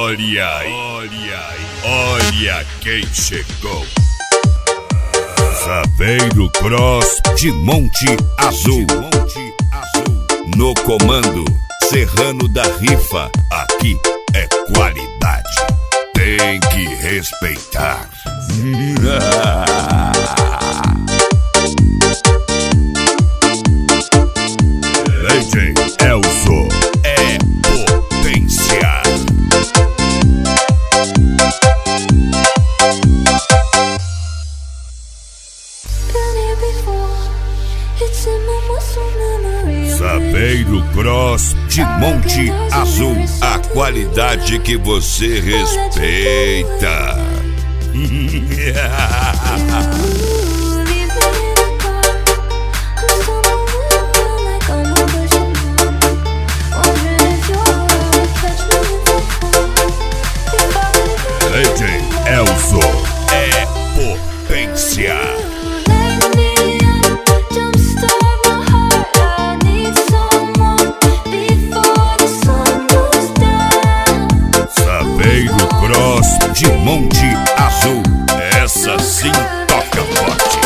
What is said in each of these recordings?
Olha quem chegou. Saveiro Cross de Monte Azul. No comando, Serrano da Rifa. Aqui é qualidade. Tem que respeitar. DJ Elzo é potência. Saveiro Cross de Monte Azul. A qualidade que você respeita. DJ Elzo é potência. Saveiro Cross de Monte Azul. Essa sim toca forte.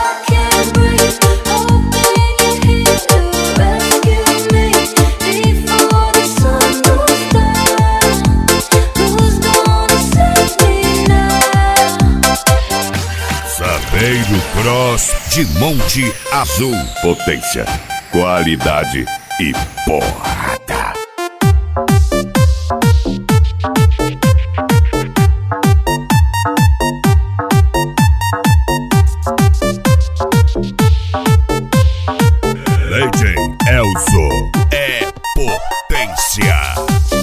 Saveiro Cross de Monte Azul. Potência, qualidade e porrada. DJ Elzo é potência.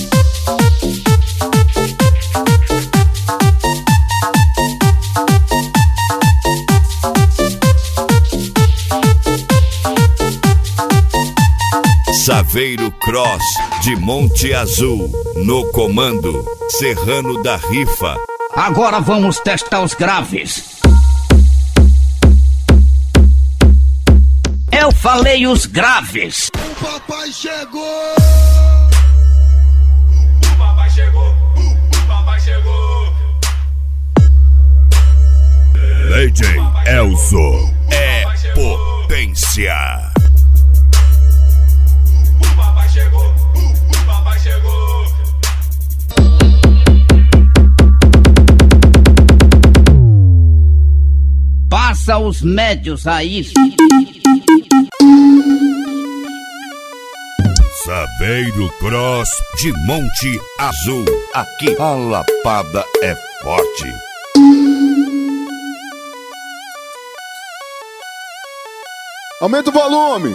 Saveiro Cross de Monte Azul. No comando, Serrano da Rifa. Agora vamos testar os graves. Eu falei os graves. O papai chegou. O papai chegou. O papai chegou. DJ Elzo é potência. O papai chegou. O papai chegou. Passa os médios aí. Saveiro Cross de Monte Azul. Aqui a lapada é forte. Aumenta o volume.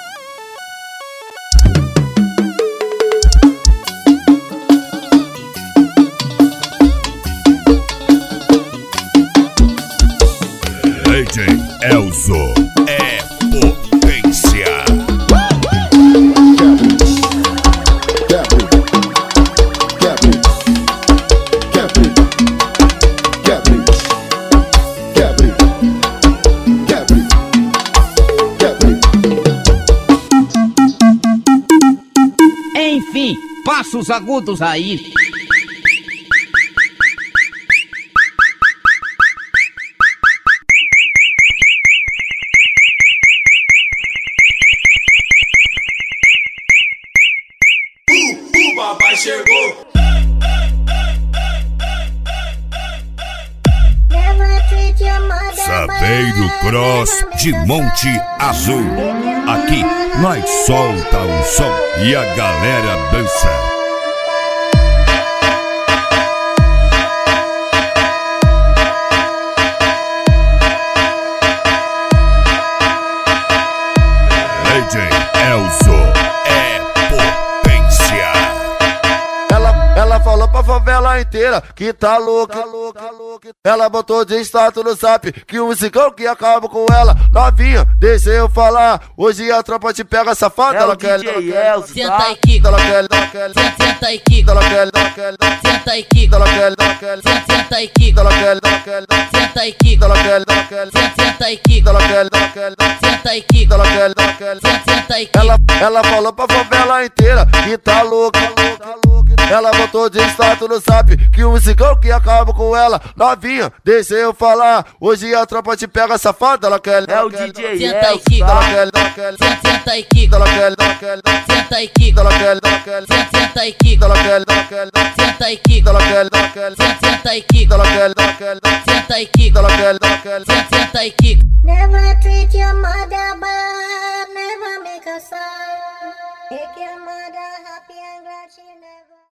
DJ Elzo é potência. Enfim, passa os agudos aí. O papai chegou. Saveiro Cross de Monte Azul. Aqui nós solta o som e a galera dança. DJ Elzo é potência. Ela falou pra favela inteira que tá louca. Ela botou de status no zap que o musicão que acaba com ela. Novinha, deixa eu falar. Hoje a tropa te pega safada. Ela quer, senta aí, Kiko. ela quer, Senta aí, Kiko. ela quer, Senta aí, Kiko. ela quer, Senta aí, Kiko. ela quer, Senta aí, Kiko. ela quer, Senta aí, Kiko. ela quer, Senta aí, Kiko. ela quer, Senta aí, Kiko. ela falou pra favela inteira que tá louca. Ela botou de status no zap que o musicão que acaba com ela. Novinha, deixa eu falar. Hoje a tropa te pega safada, ela quer. É o DJ Senta e Elcio, quica. Ela quer, ela quer. Senta e quica. Ela quer, ela quer. Senta e quica. Ela quer, ela quer. Senta e quica. Ela quer, ela quer. Senta e quica. Ela quer, ela quer. Senta e quica. Ela quer, ela quer. Senta e quica. Ela quer, ela quer. Senta e quica. Never treat your mother bad, never make her sad. Make your mother happy and glad she never.